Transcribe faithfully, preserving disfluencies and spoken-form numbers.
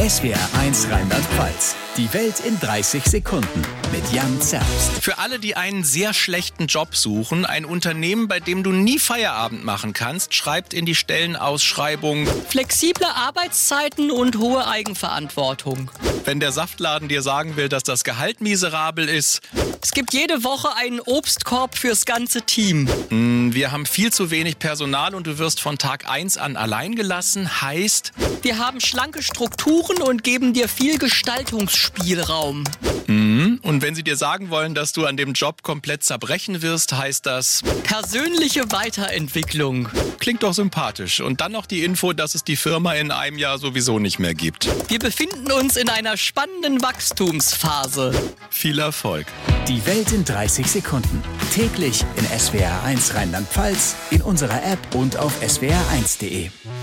S W R eins Rheinland-Pfalz. Die Welt in dreißig Sekunden mit Jan Zerbst. Für alle, die einen sehr schlechten Job suchen, ein Unternehmen, bei dem du nie Feierabend machen kannst, schreibt in die Stellenausschreibung: flexible Arbeitszeiten und hohe Eigenverantwortung. Wenn der Saftladen dir sagen will, dass das Gehalt miserabel ist: Es gibt jede Woche einen Obstkorb fürs ganze Team. Wir haben viel zu wenig Personal und du wirst von Tag eins an allein gelassen, heißt: Wir haben schlanke Strukturen und geben dir viel Gestaltungsspielraum. Mhm. Und wenn sie dir sagen wollen, dass du an dem Job komplett zerbrechen wirst, heißt das: Persönliche Weiterentwicklung. Klingt doch sympathisch. Und dann noch die Info, dass es die Firma in einem Jahr sowieso nicht mehr gibt. Wir befinden uns in einer spannenden Wachstumsphase. Viel Erfolg. Die Welt in dreißig Sekunden. Täglich in S W R eins Rheinland-Pfalz, in unserer App und auf S W R eins punkt de.